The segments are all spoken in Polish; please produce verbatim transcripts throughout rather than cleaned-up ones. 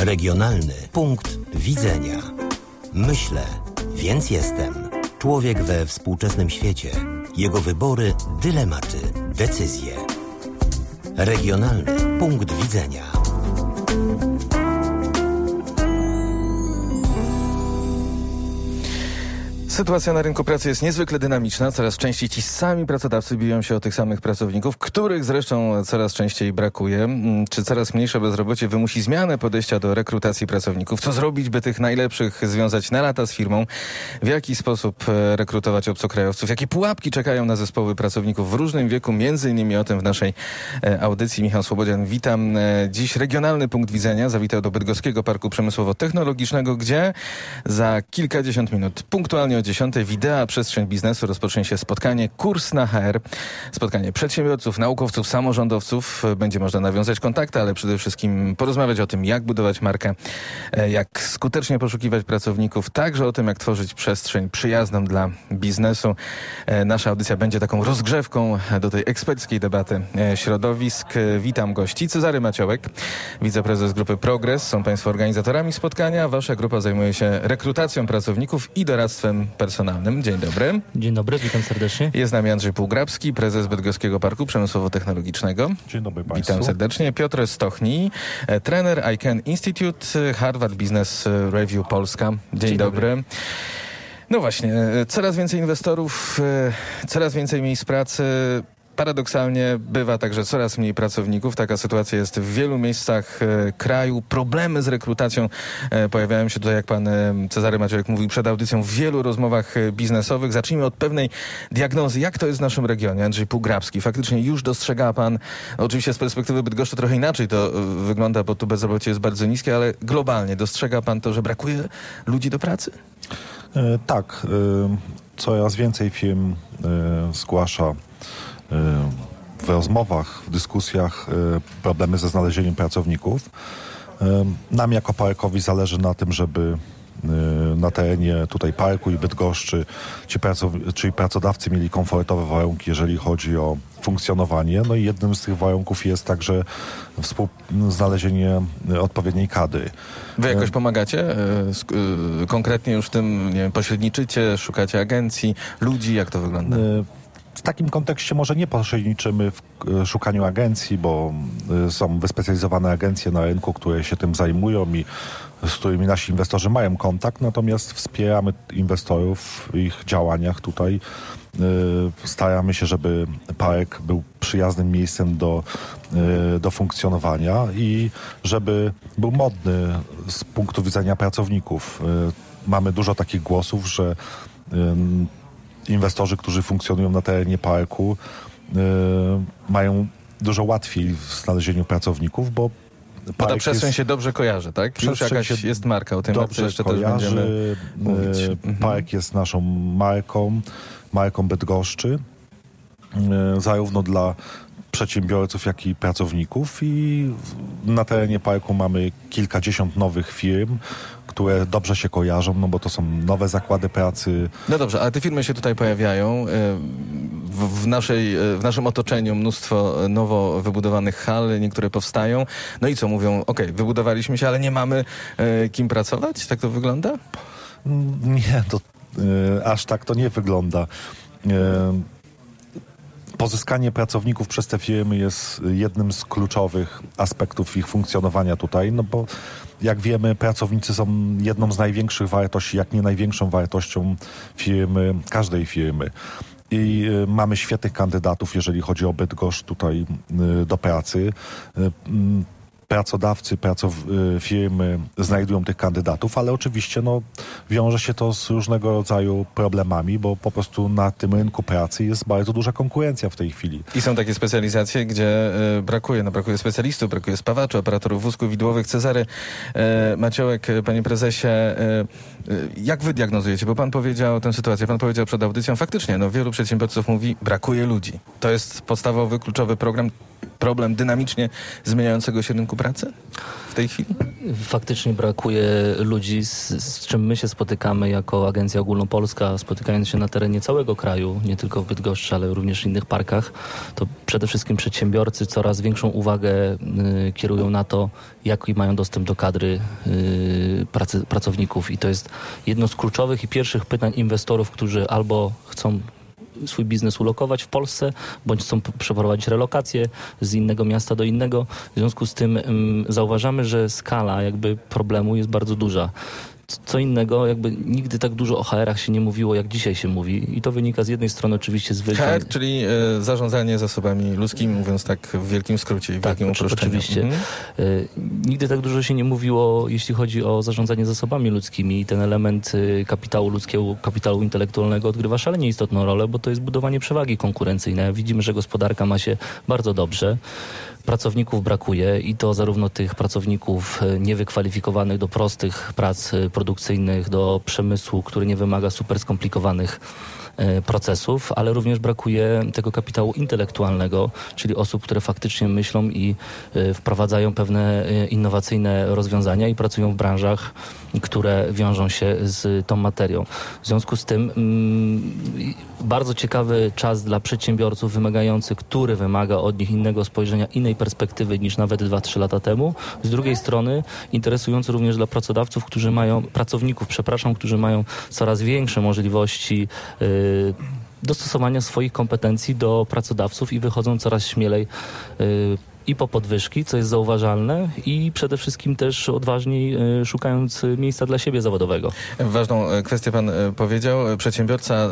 Regionalny punkt widzenia. Myślę, więc jestem. Człowiek we współczesnym świecie. Jego wybory, dylematy, decyzje. Regionalny punkt widzenia. Sytuacja na rynku pracy jest niezwykle dynamiczna. Coraz częściej ci sami pracodawcy biją się o tych samych pracowników, których zresztą coraz częściej brakuje. Czy coraz mniejsze bezrobocie wymusi zmianę podejścia do rekrutacji pracowników? Co zrobić, by tych najlepszych związać na lata z firmą? W jaki sposób rekrutować obcokrajowców? Jakie pułapki czekają na zespoły pracowników w różnym wieku? Między innymi o tym w naszej audycji. Michał Słobodzian, witam. Dziś regionalny punkt widzenia zawitał do Bydgoskiego Parku Przemysłowo-Technologicznego, gdzie za kilkadziesiąt minut punktualnie o dziesiątej Widea Przestrzeń Biznesu rozpocznie się spotkanie Kurs na H R. Spotkanie przedsiębiorców, naukowców, samorządowców. Będzie można nawiązać kontakty, ale przede wszystkim porozmawiać o tym, jak budować markę, jak skutecznie poszukiwać pracowników, także o tym, jak tworzyć przestrzeń przyjazną dla biznesu. Nasza audycja będzie taką rozgrzewką do tej eksperckiej debaty środowisk. Witam gości. Cezary Maciołek, wiceprezes grupy Progress. Są Państwo organizatorami spotkania. Wasza grupa zajmuje się rekrutacją pracowników i doradztwem personalnym. Dzień dobry. Dzień dobry, witam serdecznie. Jest z nami Andrzej Półgrabski, prezes Bydgoskiego Parku Przemysłowo-Technologicznego. Dzień dobry Państwu. Witam serdecznie. Piotr Stochnij, trener I C A N Institute, Harvard Business Review Polska. Dzień, Dzień dobry. dobry. No właśnie, coraz więcej inwestorów, coraz więcej miejsc pracy. Paradoksalnie bywa także coraz mniej pracowników. Taka sytuacja jest w wielu miejscach e, kraju. Problemy z rekrutacją e, pojawiają się tutaj, jak pan e, Cezary Maciołek mówił przed audycją, w wielu rozmowach e, biznesowych. Zacznijmy od pewnej diagnozy. Jak to jest w naszym regionie? Andrzej Półgrabski. Faktycznie już dostrzega pan, oczywiście z perspektywy Bydgoszczy trochę inaczej to e, wygląda, bo tu bezrobocie jest bardzo niskie, ale globalnie dostrzega pan to, że brakuje ludzi do pracy? E, tak. E, coraz więcej firm e, zgłasza w rozmowach, w dyskusjach problemy ze znalezieniem pracowników. Nam jako parkowi zależy na tym, żeby na terenie tutaj parku i Bydgoszczy ci pracow- czyli pracodawcy mieli komfortowe warunki, jeżeli chodzi o funkcjonowanie. No i jednym z tych warunków jest także współ- znalezienie odpowiedniej kadry. Wy jakoś pomagacie? Konkretnie już w tym, nie wiem, pośredniczycie, szukacie agencji, ludzi, jak to wygląda? W takim kontekście może nie pośredniczymy w szukaniu agencji, bo są wyspecjalizowane agencje na rynku, które się tym zajmują i z którymi nasi inwestorzy mają kontakt, natomiast wspieramy inwestorów w ich działaniach tutaj. Staramy się, żeby park był przyjaznym miejscem do, do funkcjonowania i żeby był modny z punktu widzenia pracowników. Mamy dużo takich głosów, że inwestorzy, którzy funkcjonują na terenie parku, yy, mają dużo łatwiej w znalezieniu pracowników, bo Bo ta przestrzeń jest, się dobrze kojarzy, tak? Już jakaś jest marka, o tym marce jeszcze kojarzy, też będziemy mówić. Yy, park jest naszą marką, marką Bydgoszczy, yy, zarówno dla przedsiębiorców, jak i pracowników, i na terenie parku mamy kilkadziesiąt nowych firm, które dobrze się kojarzą, no bo to są nowe zakłady pracy. No dobrze, ale te firmy się tutaj pojawiają. W, w, naszej, w naszym otoczeniu mnóstwo nowo wybudowanych hal, niektóre powstają. No i co mówią? Okej, okay, wybudowaliśmy się, ale nie mamy e, kim pracować? Tak to wygląda? Nie, to e, aż tak to nie wygląda. E, Pozyskanie pracowników przez te firmy jest jednym z kluczowych aspektów ich funkcjonowania tutaj, no bo jak wiemy, pracownicy są jedną z największych wartości, jak nie największą wartością firmy, każdej firmy. I y, mamy świetnych kandydatów, jeżeli chodzi o Bydgoszcz tutaj y, do pracy. Y, y, Pracodawcy, pracow- firmy znajdują tych kandydatów, ale oczywiście no, wiąże się to z różnego rodzaju problemami, bo po prostu na tym rynku pracy jest bardzo duża konkurencja w tej chwili. I są takie specjalizacje, gdzie y, brakuje, no brakuje specjalistów, brakuje spawaczy, operatorów wózków widłowych. Cezary y, Maciołek, panie prezesie, y, y, jak wy diagnozujecie? Bo pan powiedział tę sytuację, pan powiedział przed audycją, faktycznie, no wielu przedsiębiorców mówi, brakuje ludzi. To jest podstawowy, kluczowy program, problem dynamicznie zmieniającego się rynku pracy w tej chwili? Faktycznie brakuje ludzi, z, z czym my się spotykamy jako Agencja Ogólnopolska, spotykając się na terenie całego kraju, nie tylko w Bydgoszczy, ale również w innych parkach. To przede wszystkim przedsiębiorcy coraz większą uwagę y, kierują na to, jaki mają dostęp do kadry y, pracy, pracowników. I to jest jedno z kluczowych i pierwszych pytań inwestorów, którzy albo chcą swój biznes ulokować w Polsce, bądź chcą przeprowadzić relokację z innego miasta do innego. W związku z tym um, zauważamy, że skala jakby problemu jest bardzo duża. Co innego, jakby nigdy tak dużo o H R-ach się nie mówiło, jak dzisiaj się mówi. I to wynika z jednej strony oczywiście z wielkim... H R, czyli e, zarządzanie zasobami ludzkimi, mówiąc tak w wielkim skrócie i w tak, wielkim uproszczeniu. Oczywiście. Mhm. E, nigdy tak dużo się nie mówiło, jeśli chodzi o zarządzanie zasobami ludzkimi. I ten element e, kapitału ludzkiego, kapitału intelektualnego odgrywa szalenie istotną rolę, bo to jest budowanie przewagi konkurencyjnej. Widzimy, że gospodarka ma się bardzo dobrze. Pracowników brakuje i to zarówno tych pracowników niewykwalifikowanych do prostych prac produkcyjnych, do przemysłu, który nie wymaga super skomplikowanych procesów, ale również brakuje tego kapitału intelektualnego, czyli osób, które faktycznie myślą i wprowadzają pewne innowacyjne rozwiązania i pracują w branżach, które wiążą się z tą materią. W związku z tym mm, bardzo ciekawy czas dla przedsiębiorców wymagający, który wymaga od nich innego spojrzenia, innej perspektywy niż nawet dwa trzy lata temu. Z drugiej strony interesujący również dla pracodawców, którzy mają, pracowników, przepraszam, którzy mają coraz większe możliwości yy, dostosowania swoich kompetencji do pracodawców i wychodzą coraz śmielej yy, i po podwyżki, co jest zauważalne, i przede wszystkim też odważniej y, szukając miejsca dla siebie zawodowego. Ważną kwestię pan powiedział. Przedsiębiorca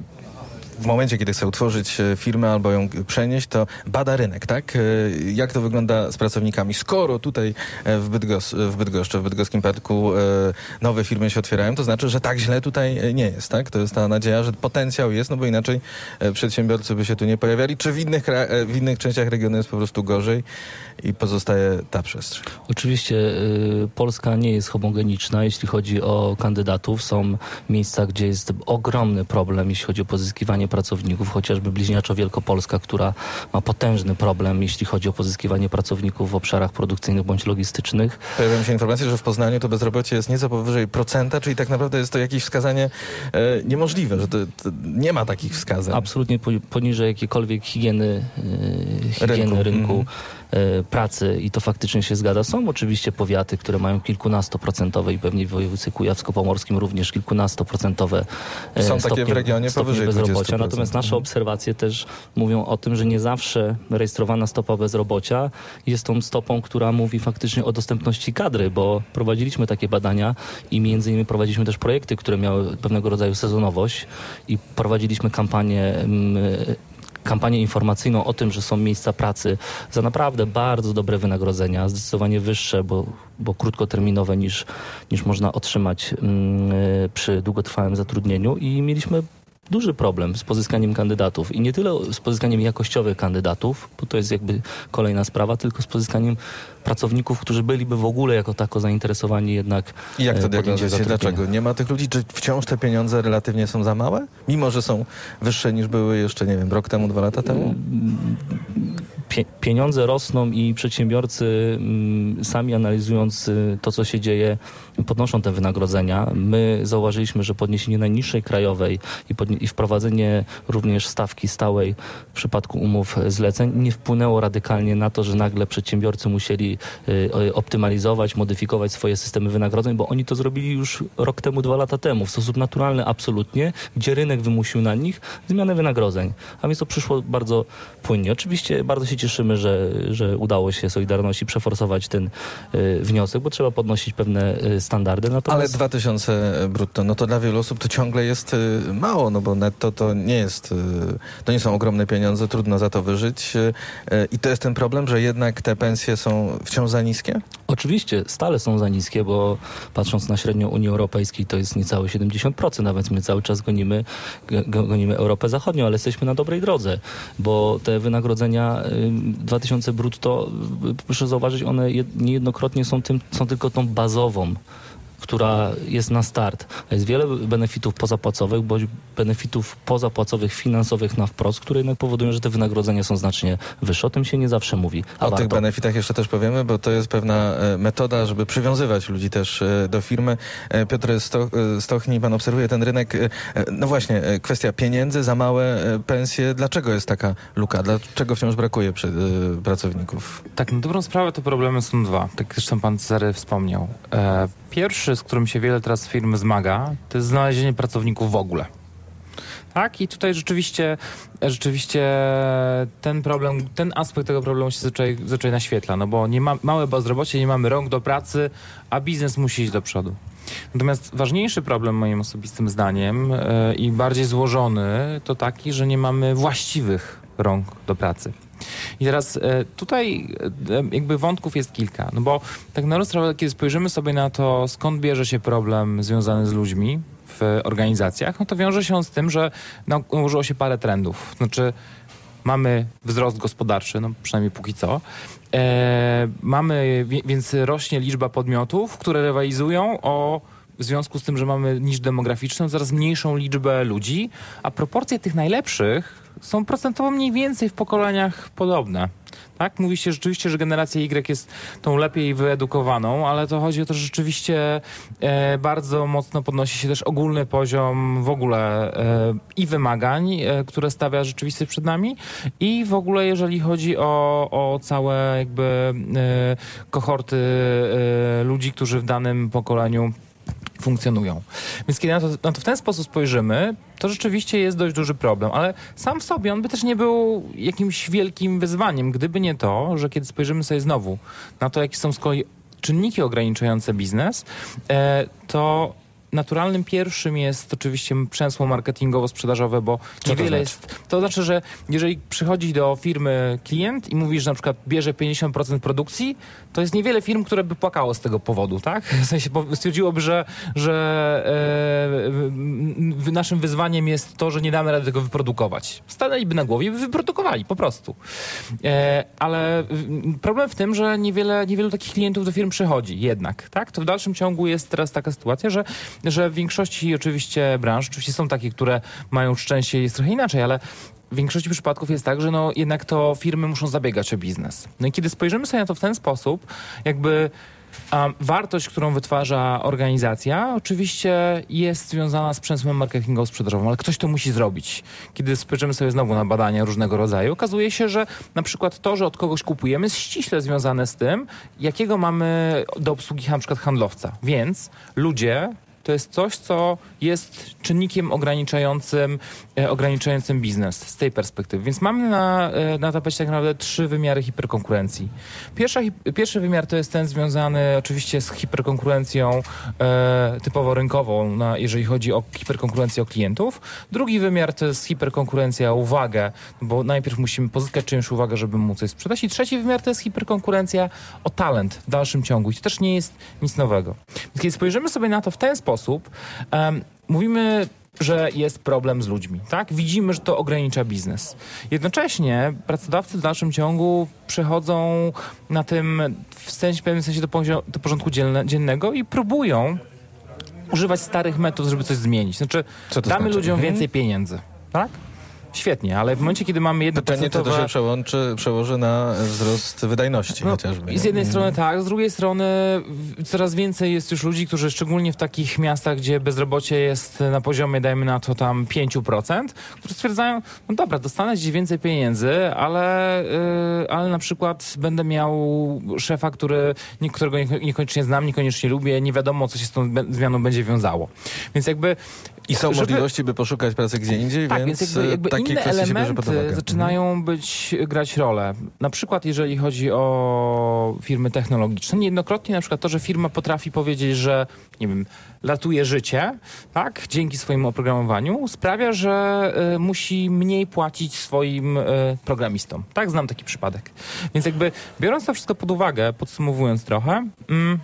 w momencie, kiedy chce utworzyć firmę albo ją przenieść, to bada rynek, tak? Jak to wygląda z pracownikami? Skoro tutaj w, Bydgos, w Bydgoszczy, w bydgoskim parku nowe firmy się otwierają, to znaczy, że tak źle tutaj nie jest, tak? To jest ta nadzieja, że potencjał jest, no bo inaczej przedsiębiorcy by się tu nie pojawiali. Czy w innych, w innych częściach regionu jest po prostu gorzej i pozostaje ta przestrzeń? Oczywiście y, Polska nie jest homogeniczna, jeśli chodzi o kandydatów. Są miejsca, gdzie jest ogromny problem, jeśli chodzi o pozyskiwanie pracowników, chociażby bliźniaczo Wielkopolska, która ma potężny problem, jeśli chodzi o pozyskiwanie pracowników w obszarach produkcyjnych bądź logistycznych. Pojawiają się informacje, że w Poznaniu to bezrobocie jest nieco powyżej procenta, czyli tak naprawdę jest to jakieś wskazanie e, niemożliwe, że to, to nie ma takich wskazań. Absolutnie poniżej jakiejkolwiek higieny, e, higieny rynku, rynku mm. pracy, i to faktycznie się zgadza. Są oczywiście powiaty, które mają kilkunastoprocentowe i pewnie w województwie kujawsko-pomorskim również kilkunastoprocentowe Są stopnie, takie w regionie powyżej bezrobocia. Natomiast nasze obserwacje też mówią o tym, że nie zawsze rejestrowana stopa bezrobocia jest tą stopą, która mówi faktycznie o dostępności kadry, bo prowadziliśmy takie badania i między innymi prowadziliśmy też projekty, które miały pewnego rodzaju sezonowość i prowadziliśmy kampanię kampanię informacyjną o tym, że są miejsca pracy za naprawdę bardzo dobre wynagrodzenia, zdecydowanie wyższe, bo, bo krótkoterminowe niż, niż można otrzymać yy, przy długotrwałym zatrudnieniu, i mieliśmy duży problem z pozyskaniem kandydatów. I nie tyle z pozyskaniem jakościowych kandydatów, bo to jest jakby kolejna sprawa, tylko z pozyskaniem pracowników, którzy byliby w ogóle jako tako zainteresowani jednak. I jak to diagnozować? Dlaczego nie ma tych ludzi? Czy wciąż te pieniądze relatywnie są za małe? Mimo że są wyższe niż były jeszcze, nie wiem, rok temu, dwa lata temu? Pie- pieniądze rosną i przedsiębiorcy mm, sami analizując y, to, co się dzieje, podnoszą te wynagrodzenia. My zauważyliśmy, że podniesienie najniższej krajowej i, podnie- i wprowadzenie również stawki stałej w przypadku umów zleceń nie wpłynęło radykalnie na to, że nagle przedsiębiorcy musieli y, optymalizować, modyfikować swoje systemy wynagrodzeń, bo oni to zrobili już rok temu, dwa lata temu w sposób naturalny absolutnie, gdzie rynek wymusił na nich zmianę wynagrodzeń. A więc to przyszło bardzo płynnie. Oczywiście bardzo się cieszymy, że, że udało się Solidarności przeforsować ten y, wniosek, bo trzeba podnosić pewne y, standardy. Natomiast... Ale dwa tysiące brutto, no to dla wielu osób to ciągle jest y, mało, no bo netto to nie jest, y, to nie są ogromne pieniądze, trudno za to wyżyć. Y, I to jest ten problem, że jednak te pensje są wciąż za niskie? Oczywiście, stale są za niskie, bo patrząc na średnią Unii Europejskiej, to jest niecałe siedemdziesiąt procent, a więc my cały czas gonimy, gonimy Europę Zachodnią, ale jesteśmy na dobrej drodze, bo te wynagrodzenia dwa tysiące brutto, proszę zauważyć, one niejednokrotnie są, tym, są tylko tą bazową, która jest na start. Jest wiele benefitów pozapłacowych, bądź benefitów pozapłacowych, finansowych na wprost, które jednak powodują, że te wynagrodzenia są znacznie wyższe. O tym się nie zawsze mówi. A o warto. tych benefitach jeszcze też powiemy, bo to jest pewna metoda, żeby przywiązywać ludzi też do firmy. Piotr Stochni, pan obserwuje ten rynek. No właśnie, kwestia pieniędzy, za małe pensje. Dlaczego jest taka luka? Dlaczego wciąż brakuje pracowników? Tak, na dobrą sprawę to problemy są dwa. Tak zresztą pan Cezary wspomniał. E, pierwszy, z którym się wiele teraz firm zmaga, to jest znalezienie pracowników w ogóle. Tak, i tutaj rzeczywiście, rzeczywiście ten problem, ten aspekt tego problemu się zazwyczaj, zazwyczaj naświetla, no bo nie ma, małe bezrobocie, nie mamy rąk do pracy, a biznes musi iść do przodu. Natomiast ważniejszy problem moim osobistym zdaniem e, i bardziej złożony to taki, że nie mamy właściwych rąk do pracy. I teraz e, tutaj e, jakby wątków jest kilka, no bo tak na rozprawę, kiedy spojrzymy sobie na to, skąd bierze się problem związany z ludźmi w organizacjach, no to wiąże się on z tym, że nałożyło się parę trendów. Znaczy mamy wzrost gospodarczy, no przynajmniej póki co, e, mamy, więc rośnie liczba podmiotów, które rywalizują o w związku z tym, że mamy niż demograficzną, coraz mniejszą liczbę ludzi, a proporcje tych najlepszych są procentowo mniej więcej w pokoleniach podobne. Tak? Mówi się rzeczywiście, że generacja Y jest tą lepiej wyedukowaną, ale to chodzi o to, że rzeczywiście e, bardzo mocno podnosi się też ogólny poziom w ogóle e, i wymagań, e, które stawia rzeczywistość przed nami, i w ogóle jeżeli chodzi o, o całe jakby e, kohorty e, ludzi, którzy w danym pokoleniu funkcjonują. Więc kiedy na to, na to w ten sposób spojrzymy, to rzeczywiście jest dość duży problem, ale sam w sobie on by też nie był jakimś wielkim wyzwaniem, gdyby nie to, że kiedy spojrzymy sobie znowu na to, jakie są z kolei czynniki ograniczające biznes, e, to naturalnym pierwszym jest oczywiście przemysło marketingowo-sprzedażowe, bo Co niewiele to jest... To znaczy, że jeżeli przychodzi do firmy klient i mówi, że na przykład bierze pięćdziesiąt procent produkcji, to jest niewiele firm, które by płakało z tego powodu, tak? W sensie stwierdziłoby, że, że e, naszym wyzwaniem jest to, że nie damy rady tego wyprodukować. Stanęliby na głowie i by wyprodukowali, po prostu. E, ale problem w tym, że niewiele, niewielu takich klientów do firm przychodzi jednak, tak? To w dalszym ciągu jest teraz taka sytuacja, że że w większości oczywiście branż, oczywiście są takie, które mają szczęście i jest trochę inaczej, ale w większości przypadków jest tak, że no jednak to firmy muszą zabiegać o biznes. No i kiedy spojrzymy sobie na to w ten sposób, jakby um, wartość, którą wytwarza organizacja, oczywiście jest związana z przemysłem marketingowo-sprzedażowym, ale ktoś to musi zrobić. Kiedy spojrzymy sobie znowu na badania różnego rodzaju, okazuje się, że na przykład to, że od kogoś kupujemy, jest ściśle związane z tym, jakiego mamy do obsługi na przykład handlowca. Więc ludzie to jest coś, co jest czynnikiem ograniczającym, e, ograniczającym biznes z tej perspektywy. Więc mamy na, e, na tapecie tak naprawdę trzy wymiary hiperkonkurencji. Pierwsza, pierwszy wymiar to jest ten związany oczywiście z hiperkonkurencją e, typowo rynkową, na, jeżeli chodzi o hiperkonkurencję o klientów. Drugi wymiar to jest hiperkonkurencja o uwagę, bo najpierw musimy pozyskać czyjąś uwagę, żeby móc coś sprzedać. I trzeci wymiar to jest hiperkonkurencja o talent w dalszym ciągu. I to też nie jest nic nowego. Więc kiedy spojrzymy sobie na to w ten sposób, um, mówimy, że jest problem z ludźmi, tak? Widzimy, że to ogranicza biznes. Jednocześnie pracodawcy w dalszym ciągu przechodzą na tym w sensie, w pewnym sensie do, poziom, do porządku dzienne, dziennego i próbują używać starych metod, żeby coś zmienić. Znaczy, damy znaczy? ludziom Mhm. więcej pieniędzy, tak? Świetnie, ale w momencie, kiedy mamy jedno Pytanie, czy to się przełączy, przełoży na wzrost wydajności no, chociażby. Z jednej strony tak, z drugiej strony coraz więcej jest już ludzi, którzy szczególnie w takich miastach, gdzie bezrobocie jest na poziomie, dajmy na to tam pięć procent, którzy stwierdzają, no dobra, dostanę dziś więcej pieniędzy, ale, yy, ale na przykład będę miał szefa, który, którego niekoniecznie znam, niekoniecznie lubię, nie wiadomo, co się z tą zmianą będzie wiązało. Więc jakby I są żeby... możliwości, by poszukać pracy gdzie indziej, tak, więc, więc jakby, jakby takie inne kwestie się bierze pod uwagę. elementy zaczynają być, grać rolę. Na przykład jeżeli chodzi o firmy technologiczne, niejednokrotnie na przykład to, że firma potrafi powiedzieć, że nie wiem, latuje życie, tak, dzięki swojemu oprogramowaniu, sprawia, że y, musi mniej płacić swoim y, programistom. Tak, znam taki przypadek. Więc jakby biorąc to wszystko pod uwagę, podsumowując trochę, mm,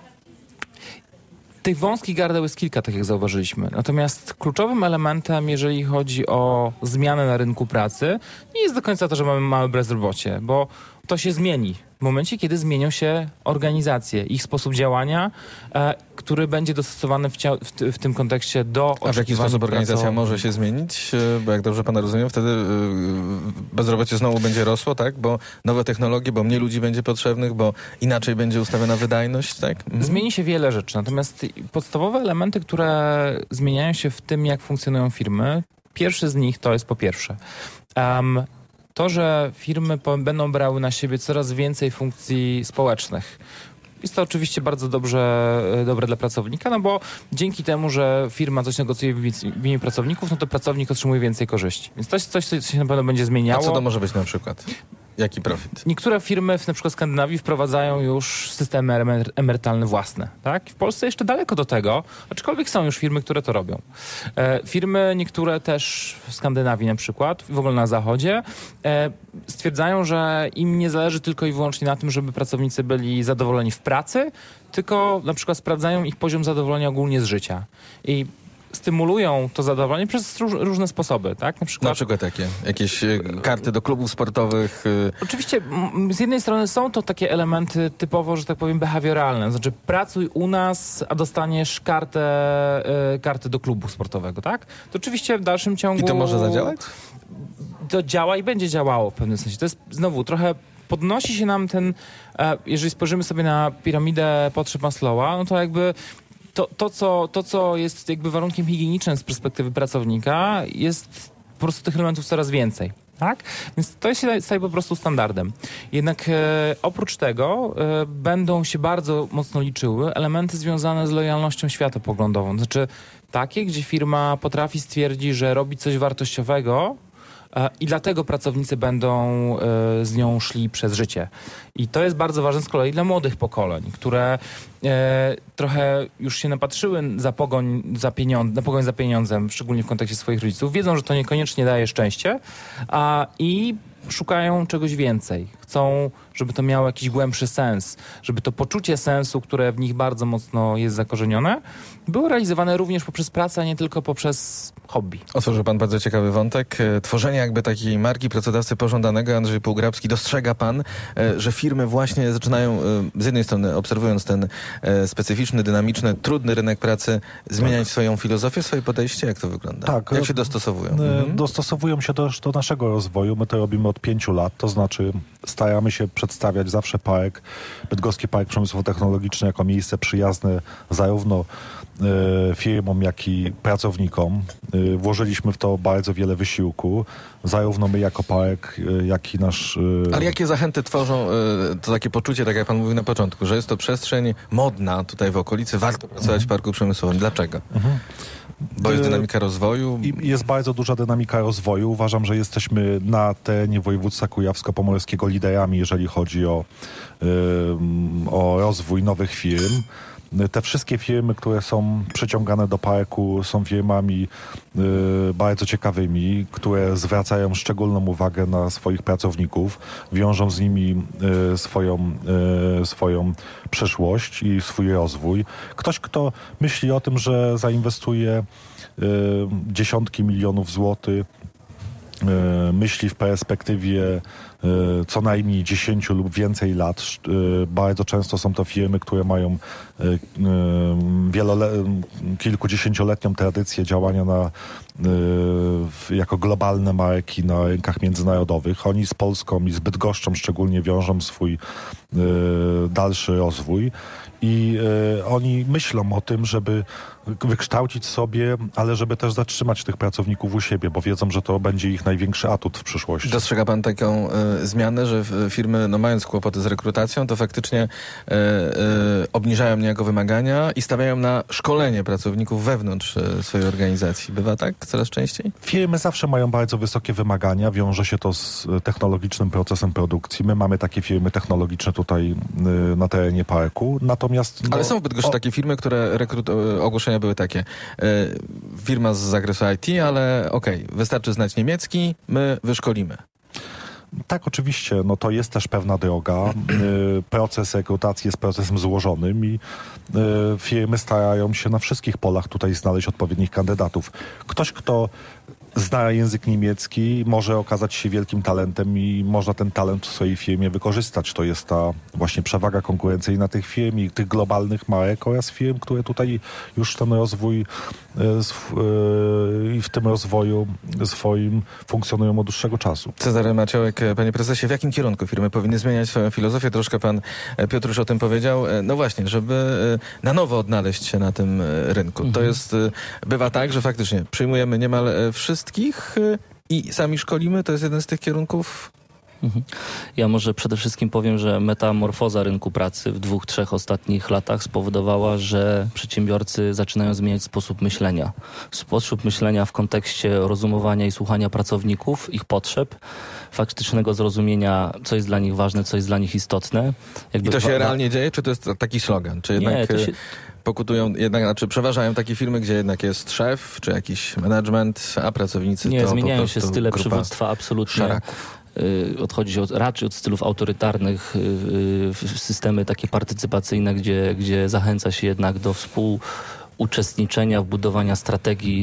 tych wąskich gardeł jest kilka, tak jak zauważyliśmy. Natomiast kluczowym elementem, jeżeli chodzi o zmianę na rynku pracy, nie jest do końca to, że mamy małe bezrobocie, bo to się zmieni. w momencie, kiedy zmienią się organizacje, ich sposób działania, e, który będzie dostosowany w, cia- w, t- w tym kontekście do A w jaki sposób organizacja pracowników. może się zmienić? E, Bo jak dobrze pana rozumiem, wtedy e, bezrobocie znowu będzie rosło, tak? Bo nowe technologie, bo mniej ludzi będzie potrzebnych, bo inaczej będzie ustawiona wydajność, tak? Mhm. Zmieni się wiele rzeczy, natomiast podstawowe elementy, które zmieniają się w tym, jak funkcjonują firmy, pierwszy z nich to jest po pierwsze um, to, że firmy po, będą brały na siebie coraz więcej funkcji społecznych. Jest to oczywiście bardzo dobrze, dobre dla pracownika, no bo dzięki temu, że firma coś negocjuje w imieniu pracowników, no to pracownik otrzymuje więcej korzyści. Więc to jest coś, co się na pewno będzie zmieniało. A co to może być na przykład? Jaki profit? Niektóre firmy, w na przykład Skandynawii, wprowadzają już systemy emer- emerytalne własne. Tak? W Polsce jeszcze daleko do tego, aczkolwiek są już firmy, które to robią. E, firmy niektóre też w Skandynawii na przykład, w ogóle na zachodzie, e, stwierdzają, że im nie zależy tylko i wyłącznie na tym, żeby pracownicy byli zadowoleni w pracy, tylko na przykład sprawdzają ich poziom zadowolenia ogólnie z życia. I stymulują to zadowolenie przez róż, różne sposoby, tak? Na przykład, Na przykład jakie? Jakieś e, karty do klubów sportowych? E... Oczywiście m, z jednej strony są to takie elementy typowo, że tak powiem, behawioralne. Znaczy pracuj u nas, a dostaniesz kartę, e, kartę do klubu sportowego, tak? To oczywiście w dalszym ciągu... I to może zadziałać? To działa i będzie działało w pewnym sensie. To jest znowu trochę... Podnosi się nam ten... E, jeżeli spojrzymy sobie na piramidę potrzeb Maslowa, no to jakby... To, to, co, to, co jest jakby warunkiem higienicznym z perspektywy pracownika, jest po prostu tych elementów coraz więcej. Tak? Więc to się staje po prostu standardem. Jednak e, oprócz tego e, będą się bardzo mocno liczyły elementy związane z lojalnością światopoglądową. Znaczy takie, gdzie firma potrafi stwierdzić, że robi coś wartościowego, i dlatego pracownicy będą e, z nią szli przez życie. I to jest bardzo ważne z kolei dla młodych pokoleń, które e, trochę już się napatrzyły za pogoń za, pieniądz, na pogoń za pieniądzem, szczególnie w kontekście swoich rodziców. Wiedzą, że to niekoniecznie daje szczęście a, i szukają czegoś więcej. Chcą, żeby to miało jakiś głębszy sens, żeby to poczucie sensu, które w nich bardzo mocno jest zakorzenione, było realizowane również poprzez pracę, a nie tylko poprzez hobby. Otworzył pan bardzo ciekawy wątek. Tworzenie jakby takiej marki pracodawcy pożądanego. Andrzej Półgrabski, dostrzega pan, że firmy właśnie zaczynają, z jednej strony obserwując ten specyficzny, dynamiczny, trudny rynek pracy, zmieniać tak. swoją filozofię, swoje podejście? Jak to wygląda? Tak. Jak się dostosowują? Mhm. Dostosowują się też do naszego rozwoju. My to robimy od pięciu lat, to znaczy staramy się przedstawiać zawsze park, Bydgoski Park Przemysłowo-Technologiczny jako miejsce przyjazne zarówno e, firmom, jak i pracownikom. E, włożyliśmy w to bardzo wiele wysiłku, zarówno my jako park, e, jak i nasz... E... Ale jakie zachęty tworzą e, to takie poczucie, tak jak pan mówił na początku, że jest to przestrzeń modna tutaj w okolicy, warto pracować mhm. w parku przemysłowym. Dlaczego? Mhm. Bo jest dynamika rozwoju? I jest bardzo duża dynamika rozwoju. Uważam, że jesteśmy na terenie województwa kujawsko-pomorskiego liderami, jeżeli chodzi o, yy, o rozwój nowych firm. Te wszystkie firmy, które są przyciągane do parku, są firmami y, bardzo ciekawymi, które zwracają szczególną uwagę na swoich pracowników, wiążą z nimi y, swoją, y, swoją przyszłość i swój rozwój. Ktoś, kto myśli o tym, że zainwestuje y, dziesiątki milionów złotych, y, myśli w perspektywie co najmniej dziesięciu lub więcej lat. Bardzo często są to firmy, które mają wielole- kilkudziesięcioletnią tradycję działania na, jako globalne marki na rynkach międzynarodowych. Oni z Polską i z Bydgoszczą szczególnie wiążą swój dalszy rozwój i oni myślą o tym, żeby wykształcić sobie, ale żeby też zatrzymać tych pracowników u siebie, bo wiedzą, że to będzie ich największy atut w przyszłości. Dostrzega pan taką y, zmianę, że firmy, no, mając kłopoty z rekrutacją, to faktycznie y, y, obniżają niejako wymagania i stawiają na szkolenie pracowników wewnątrz y, swojej organizacji. Bywa tak coraz częściej? Firmy zawsze mają bardzo wysokie wymagania. Wiąże się to z technologicznym procesem produkcji. My mamy takie firmy technologiczne tutaj y, na terenie parku. Natomiast... No, ale są w Bydgoszczy o... takie firmy, które rekrut... ogłoszenia były takie. Y, firma z zakresu I T, ale okej, okay, wystarczy znać niemiecki, my wyszkolimy. Tak, oczywiście. No to jest też pewna droga. Y, proces rekrutacji jest procesem złożonym i y, firmy starają się na wszystkich polach tutaj znaleźć odpowiednich kandydatów. Ktoś, kto zna język niemiecki, może okazać się wielkim talentem i można ten talent w swojej firmie wykorzystać. To jest ta właśnie przewaga konkurencyjna tych firm i tych globalnych marek oraz firm, które tutaj już ten rozwój i w tym rozwoju swoim funkcjonują od dłuższego czasu. Cezary Maciołek, panie prezesie, w jakim kierunku firmy powinny zmieniać swoją filozofię? Troszkę pan Piotr już o tym powiedział. No właśnie, żeby na nowo odnaleźć się na tym rynku. Mhm. To jest, bywa tak, że faktycznie przyjmujemy niemal wszystkich i sami szkolimy. To jest jeden z tych kierunków. Ja może przede wszystkim powiem, że metamorfoza rynku pracy w dwóch, trzech ostatnich latach spowodowała, że przedsiębiorcy zaczynają zmieniać sposób myślenia. Sposób myślenia w kontekście rozumowania i słuchania pracowników, ich potrzeb, faktycznego zrozumienia, co jest dla nich ważne, co jest dla nich istotne. Jakby I to się wa- realnie dzieje, czy to jest taki slogan? Czy jednak... Nie, to się... pokutują, jednak, znaczy przeważają takie firmy, gdzie jednak jest szef, czy jakiś management, a pracownicy Nie, to zmieniają po się prostu style grupa przywództwa absolutnie. szaraków. Odchodzi od, raczej od stylów autorytarnych w systemy takie partycypacyjne, gdzie, gdzie zachęca się jednak do współuczestniczenia w budowaniu strategii,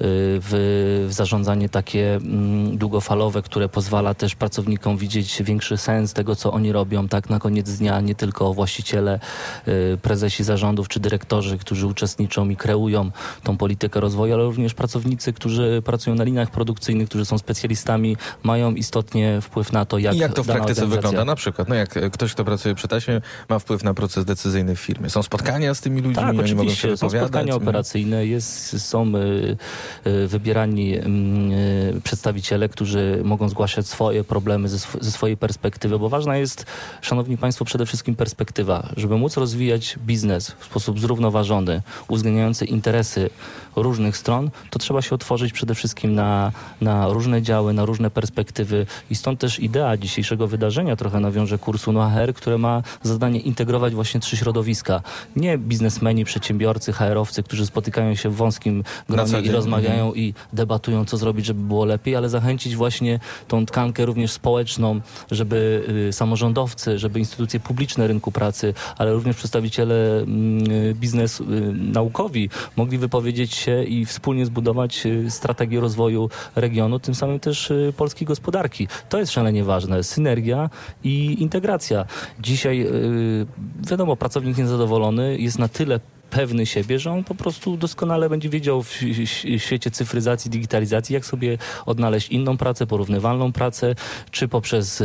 w, w zarządzanie takie mm, długofalowe, które pozwala też pracownikom widzieć większy sens tego, co oni robią, tak na koniec dnia nie tylko właściciele, y, prezesi zarządów czy dyrektorzy, którzy uczestniczą i kreują tą politykę rozwoju, ale również pracownicy, którzy pracują na liniach produkcyjnych, którzy są specjalistami, mają istotnie wpływ na to, jak I jak to w dana praktyce organizacja... wygląda? Na przykład, no jak ktoś, kto pracuje przy taśmie, ma wpływ na proces decyzyjny w firmie. Są spotkania z tymi ludźmi, Tak, oni mogą się oczywiście. Są wypowiadać. spotkania operacyjne, jest, są y, y, wybierani y, y, przedstawiciele, którzy mogą zgłaszać swoje problemy ze, sw- ze swojej perspektywy, bo ważna jest, szanowni państwo, przede wszystkim perspektywa. Żeby móc rozwijać biznes w sposób zrównoważony, uwzględniający interesy różnych stron, to trzeba się otworzyć przede wszystkim na, na różne działy, na różne perspektywy i stąd też idea dzisiejszego wydarzenia trochę nawiąże kursu No H R, które ma zadanie integrować właśnie trzy środowiska. Nie biznesmeni, przedsiębiorcy, H R-owcy, którzy spotykają się w wąskim gronie i rozmawiają mm. i debatują, co zrobić, żeby było lepiej, ale zachęcić właśnie tą tkankę również społeczną, żeby y, samorządowcy, żeby instytucje publiczne rynku pracy, ale również przedstawiciele y, biznesu y, naukowi mogli wypowiedzieć się i wspólnie zbudować y, strategię rozwoju regionu, tym samym też y, polskiej gospodarki. To jest szalenie ważne. Synergia i integracja. Dzisiaj y, wiadomo, pracownik niezadowolony jest na tyle pewny siebie, że on po prostu doskonale będzie wiedział w świecie cyfryzacji, digitalizacji, jak sobie odnaleźć inną pracę, porównywalną pracę, czy poprzez y,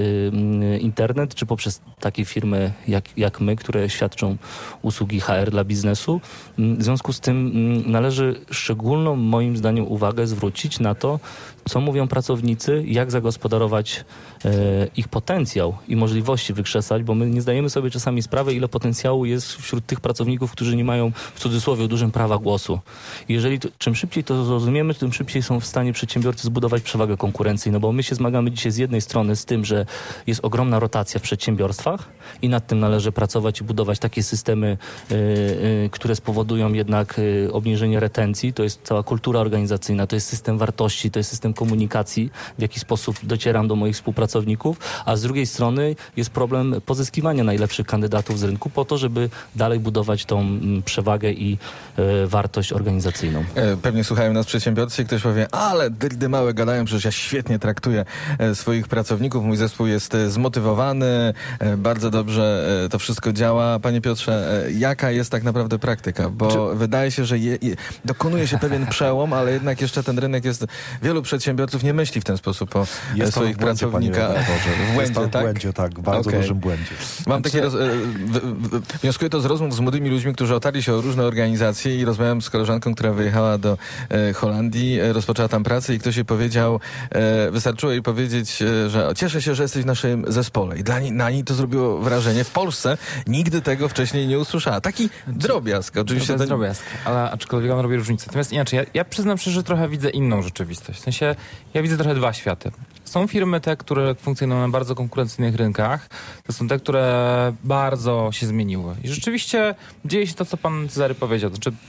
y, internet, czy poprzez takie firmy jak, jak my, które świadczą usługi H R dla biznesu. W związku z tym należy szczególną, moim zdaniem, uwagę zwrócić na to, co mówią pracownicy, jak zagospodarować e, ich potencjał i możliwości wykrzesać, bo my nie zdajemy sobie czasami sprawy, ile potencjału jest wśród tych pracowników, którzy nie mają w cudzysłowie dużym prawa głosu. I jeżeli to, czym szybciej to zrozumiemy, tym szybciej są w stanie przedsiębiorcy zbudować przewagę konkurencyjną, bo my się zmagamy dzisiaj z jednej strony z tym, że jest ogromna rotacja w przedsiębiorstwach i nad tym należy pracować i budować takie systemy, e, e, które spowodują jednak e, obniżenie retencji. To jest cała kultura organizacyjna, to jest system wartości, to jest system komunikacji, w jaki sposób docieram do moich współpracowników, a z drugiej strony jest problem pozyskiwania najlepszych kandydatów z rynku po to, żeby dalej budować tą m, przewagę i e, wartość organizacyjną. E, pewnie słuchają nas przedsiębiorcy i ktoś powie, ale dyrdy małe gadają, przecież ja świetnie traktuję e, swoich pracowników, mój zespół jest e, zmotywowany, e, bardzo dobrze e, to wszystko działa. Panie Piotrze, e, jaka jest tak naprawdę praktyka? Bo Czy... wydaje się, że je, je, dokonuje się pewien przełom, ale jednak jeszcze ten rynek jest, wielu przedsiębiorców nie myśli w ten sposób o jest swoich pracownikach. W błędzie, tak? W błędzie, tak, w bardzo okay. dużym błędzie. Mam takie roz... Wnioskuję to z rozmów z młodymi ludźmi, którzy otarli się o różne organizacje i rozmawiałem z koleżanką, która wyjechała do e, Holandii, e, rozpoczęła tam pracę i ktoś jej powiedział, e, wystarczyło jej powiedzieć, e, że cieszę się, że jesteś w naszym zespole. I dla niej, na niej to zrobiło wrażenie. W Polsce nigdy tego wcześniej nie usłyszała. Taki drobiazg. Oczywiście to jest drobiazg, ale aczkolwiek on robi różnicę. Natomiast inaczej, ja, ja przyznam szczerze, że trochę widzę inną rzeczywistość. W sensie, ja widzę trochę dwa światy. Są firmy te, które funkcjonują na bardzo konkurencyjnych rynkach. To są te, które bardzo się zmieniły. I rzeczywiście dzieje się to, co pan Cezary powiedział. To znaczy,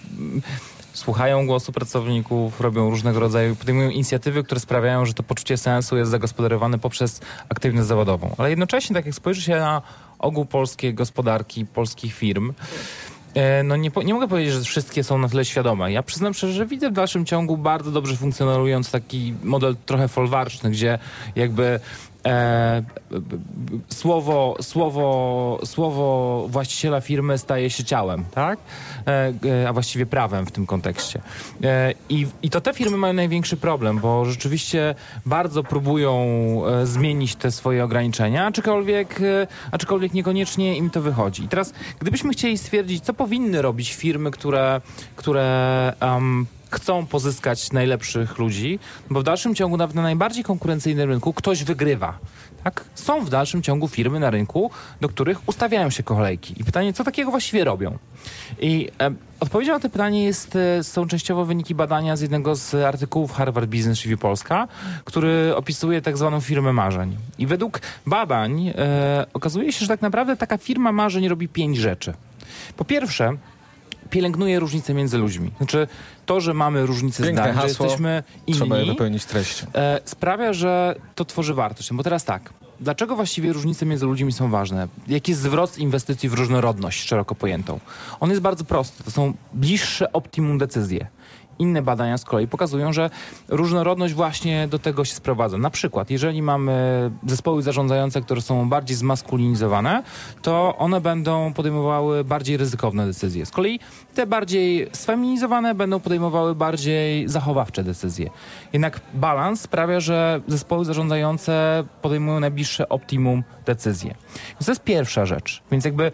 słuchają głosu pracowników, robią różnego rodzaju, podejmują inicjatywy, które sprawiają, że to poczucie sensu jest zagospodarowane poprzez aktywność zawodową. Ale jednocześnie, tak jak spojrzy się na ogół polskiej gospodarki, polskich firm, No nie, nie mogę powiedzieć, że wszystkie są na tyle świadome. Ja przyznam szczerze, że widzę w dalszym ciągu bardzo dobrze funkcjonujący taki model trochę folwarczny, gdzie jakby E, słowo, słowo, słowo właściciela firmy staje się ciałem, tak? E, e, a właściwie prawem w tym kontekście. E, i, I to te firmy mają największy problem, bo rzeczywiście bardzo próbują e, zmienić te swoje ograniczenia, aczkolwiek, e, aczkolwiek niekoniecznie im to wychodzi. I teraz, gdybyśmy chcieli stwierdzić, co powinny robić firmy, które, które um, chcą pozyskać najlepszych ludzi, bo w dalszym ciągu nawet na najbardziej konkurencyjnym rynku ktoś wygrywa. Tak? Są w dalszym ciągu firmy na rynku, do których ustawiają się kolejki. I pytanie, co takiego właściwie robią? I e, odpowiedzią na to pytanie jest, e, są częściowo wyniki badania z jednego z artykułów Harvard Business Review Polska, który opisuje tak zwaną firmę marzeń. I według badań e, okazuje się, że tak naprawdę taka firma marzeń robi pięć rzeczy. Po pierwsze, pielęgnuje różnice między ludźmi. Znaczy to, że mamy różnice Piękne zdań, hasło, że jesteśmy inni, trzeba je dopełnić treścią. E, sprawia, że to tworzy wartość. Bo teraz tak, dlaczego właściwie różnice między ludźmi są ważne? Jaki jest zwrot inwestycji w różnorodność szeroko pojętą? On jest bardzo prosty. To są bliższe optimum decyzje. Inne badania z kolei pokazują, że różnorodność właśnie do tego się sprowadza. Na przykład, jeżeli mamy zespoły zarządzające, które są bardziej zmaskulinizowane, to one będą podejmowały bardziej ryzykowne decyzje. Z kolei te bardziej sfeminizowane będą podejmowały bardziej zachowawcze decyzje. Jednak balans sprawia, że zespoły zarządzające podejmują najbliższe optimum decyzje. Więc to jest pierwsza rzecz. Więc jakby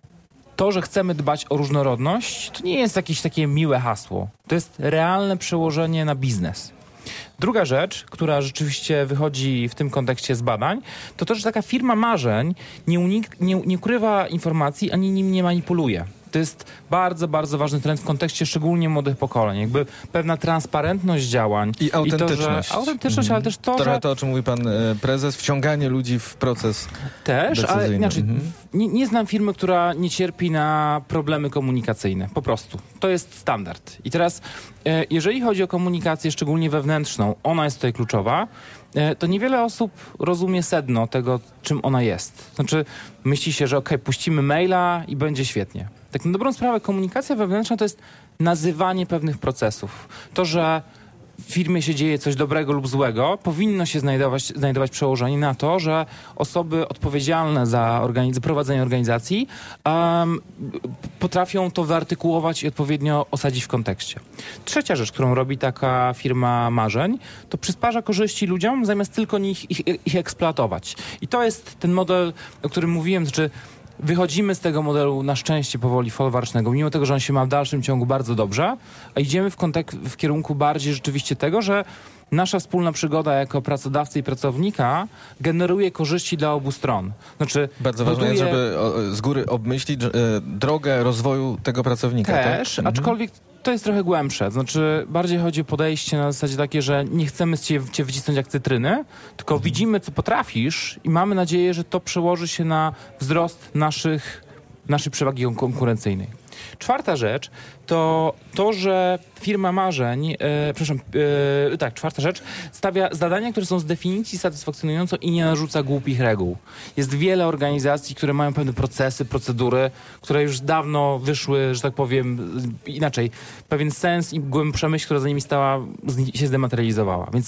to, że chcemy dbać o różnorodność, to nie jest jakieś takie miłe hasło. To jest realne przełożenie na biznes. Druga rzecz, która rzeczywiście wychodzi w tym kontekście z badań, to to, że taka firma marzeń nie, unik- nie, nie ukrywa informacji, ani nim nie manipuluje. To jest bardzo, bardzo ważny trend w kontekście szczególnie młodych pokoleń. Jakby pewna transparentność działań. I autentyczność. I to, że, autentyczność, mhm. ale też to, Trochę że... to, o czym mówi pan e, prezes, wciąganie ludzi w proces Też, decyzyjny. ale inaczej, Mhm. nie, nie znam firmy, która nie cierpi na problemy komunikacyjne. Po prostu. To jest standard. I teraz, e, jeżeli chodzi o komunikację, szczególnie wewnętrzną, ona jest tutaj kluczowa, e, to niewiele osób rozumie sedno tego, czym ona jest. Znaczy, myśli się, że okej, okay, puścimy maila i będzie świetnie. Tak na dobrą sprawę komunikacja wewnętrzna to jest nazywanie pewnych procesów. To, że w firmie się dzieje coś dobrego lub złego, powinno się znajdować, znajdować przełożenie na to, że osoby odpowiedzialne za, organiz- za prowadzenie organizacji um, potrafią to wyartykułować i odpowiednio osadzić w kontekście. Trzecia rzecz, którą robi taka firma marzeń, to przysparza korzyści ludziom, zamiast tylko ich, ich, ich eksploatować. I to jest ten model, o którym mówiłem, znaczy wychodzimy z tego modelu na szczęście powoli folwarcznego, mimo tego, że on się ma w dalszym ciągu bardzo dobrze, a idziemy w, kontek- w kierunku bardziej rzeczywiście tego, że nasza wspólna przygoda jako pracodawcy i pracownika generuje korzyści dla obu stron. Znaczy, bardzo ważne buduje... jest, żeby o, z góry obmyślić e, drogę rozwoju tego pracownika. Też, tak? aczkolwiek to jest trochę głębsze. Znaczy, bardziej chodzi o podejście na zasadzie takie, że nie chcemy cię, cię wycisnąć jak cytryny, tylko mhm. widzimy, co potrafisz i mamy nadzieję, że to przełoży się na wzrost naszych, naszej przewagi konkurencyjnej. Czwarta rzecz to to, że firma marzeń, e, przepraszam, e, tak, czwarta rzecz, stawia zadania, które są z definicji satysfakcjonujące i nie narzuca głupich reguł. Jest wiele organizacji, które mają pewne procesy, procedury, które już dawno wyszły, że tak powiem, inaczej, pewien sens i głębsza myśl, która za nimi stała, się zdematerializowała. Więc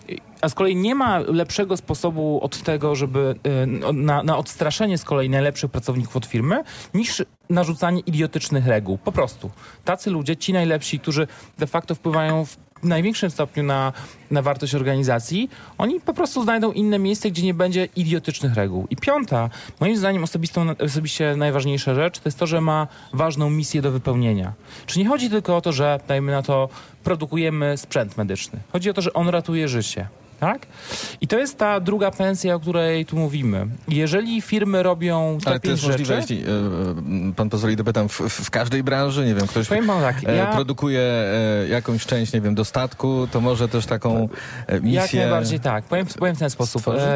a z kolei nie ma lepszego sposobu od tego, żeby na, na odstraszenie z kolei najlepszych pracowników od firmy, niż narzucanie idiotycznych reguł. Po prostu. Tacy ludzie, ci najlepsi, którzy de facto wpływają w największym stopniu na, na wartość organizacji, oni po prostu znajdą inne miejsce, gdzie nie będzie idiotycznych reguł. I piąta, moim zdaniem osobistą, osobiście najważniejsza rzecz, to jest to, że ma ważną misję do wypełnienia. Czy nie chodzi tylko o to, że, dajmy na to, produkujemy sprzęt medyczny. Chodzi o to, że on ratuje życie. Tak? I to jest ta druga pensja, o której tu mówimy. Jeżeli firmy robią te Ale to jest rzeczy, możliwe, jeśli y, pan pozwoli, dopytam, w, w każdej branży, nie wiem, ktoś powiem pan tak, e, ja, produkuje e, jakąś część, nie wiem, dostatku, to może też taką e, misję jak najbardziej tak. Powiem, powiem w ten sposób. E,